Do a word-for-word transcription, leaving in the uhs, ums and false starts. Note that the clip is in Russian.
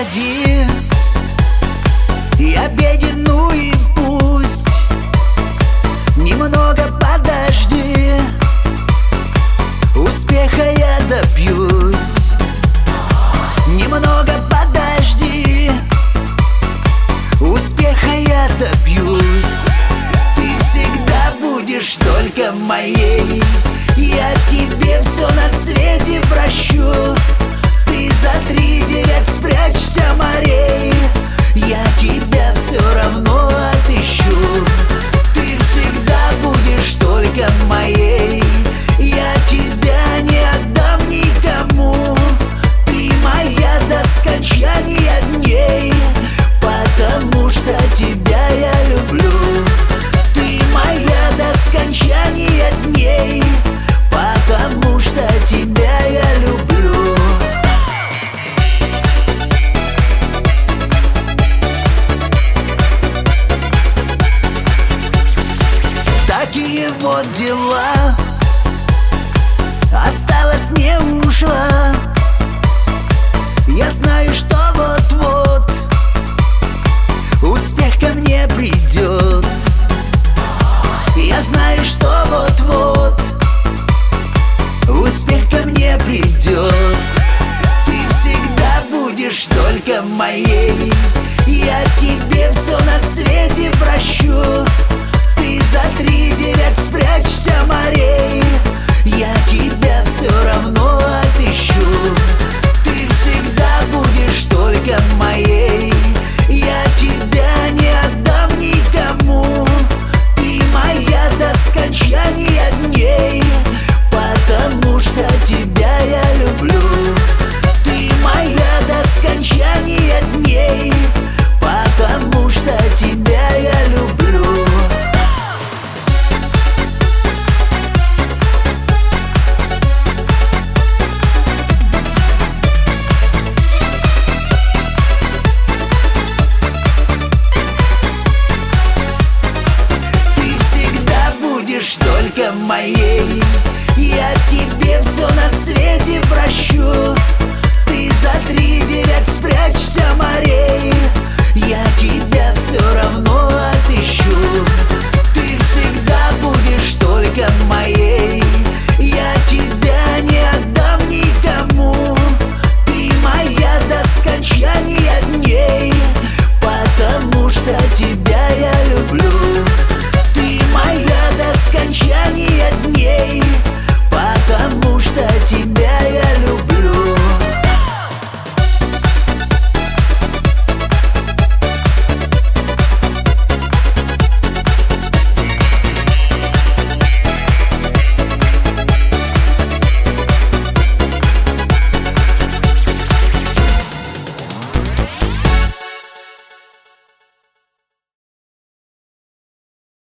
погоди, и обеденную пусть. Немного подожди, успеха я добьюсь. Немного подожди, успеха я добьюсь. Ты всегда будешь только моей, я тебе все на свете прощу. Ты за три девять спрячься морей, я тебя все равно отыщу. Ты всегда будешь только моей, я тебя не отдам никому. Ты моя до скончания дней, потому что тебя я люблю. Ты моя до скончания дней, потому что тебя я люблю. Такие вот дела, осталось не ушла. Я знаю, что вот-вот успех ко мне придет. Я знаю, что вот-вот успех ко мне придет. Ты всегда будешь только моей, я тебе все на свете прощу.